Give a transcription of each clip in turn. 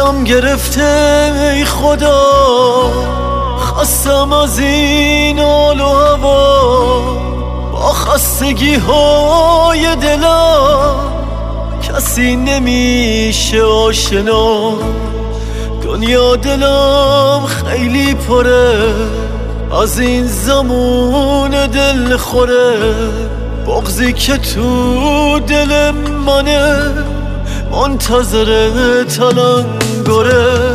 دلم گرفته ای خدا، خستم از این حال و هوا. با خستگی های دلم کسی نمیشه آشنا. دنیا دلم خیلی پره از این زمان دل خوره. بغضی که تو دل منه منتظر تلنگره.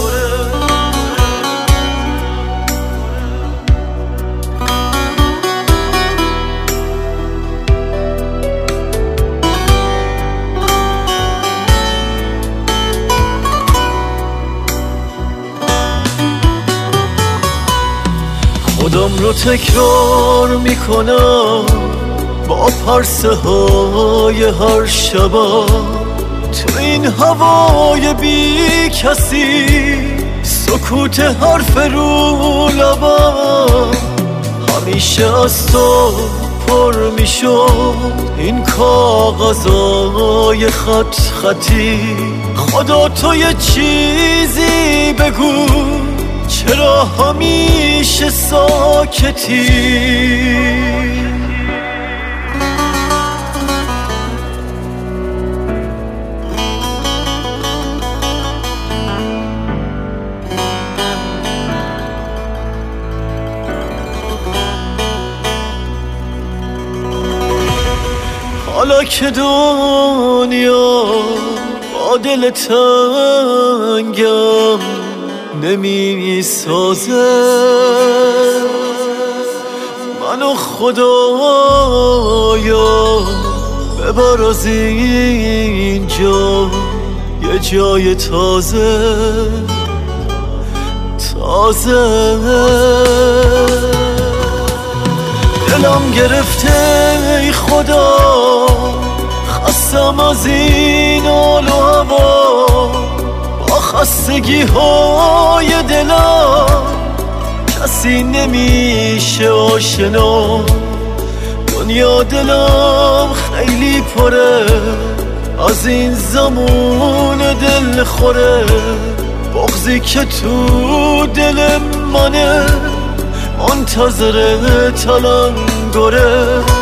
خودم رو تکرار میکنم با پرسه های هر شبا. تو این هوای بی کسی سکوت حرف رو لبا. همیشه از تو پر میشد این کاغذای خط خطی. خدا تو یه چیزی بگو، چرا همیشه ساکتی؟ حالا که دنیا با دل تنگم نمی سازه، منو خدایا ببر از اینجا یه جای تازه تازه. دلم گرفته ای خدا، خستم از این حال و هوا. با خستگی های دلم کسی نمیشه آشنا. دنیا دلم خیلی پره از این زمان دل خوره. بغضی که تو دل منه منتظر تلنگره.